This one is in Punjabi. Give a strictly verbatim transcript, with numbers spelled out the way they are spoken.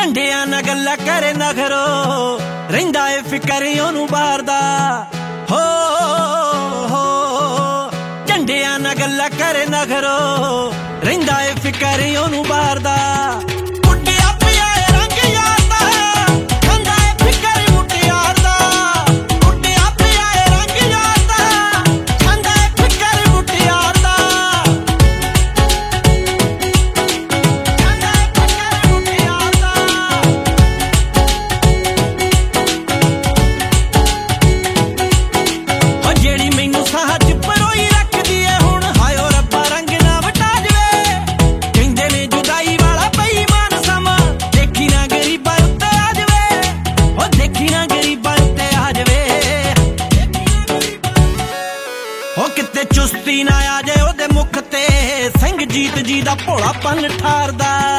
ਝੰਡਿਆਂ ਨਾਲ ਗੱਲਾਂ ਕਰੇ ਨਖਰੋ ਰਹਿੰਦਾ ਏ ਫਿਕਰ ਉਹਨੂੰ ਬਾਹਰ ਦਾ ਹੋ ਹੋ ਝੰਡਿਆਂ ਨਾਲ ਗੱਲਾਂ ਕਰੇ ਨਖਰੋ ਰਹਿੰਦਾ ਏ ਫਿਕਰ ਉਹਨੂੰ ਬਾਹਰ ਦਾ ਕਿਤੇ ਚੁਸਤੀ ਨਾ ਆ ਜਾਏ ਉਹਦੇ ਮੁਖ ਤੇ ਸਿੰਘ ਜੀਤ ਜੀ ਦਾ ਭੋਲਾਪਨ ਠਾਰਦਾ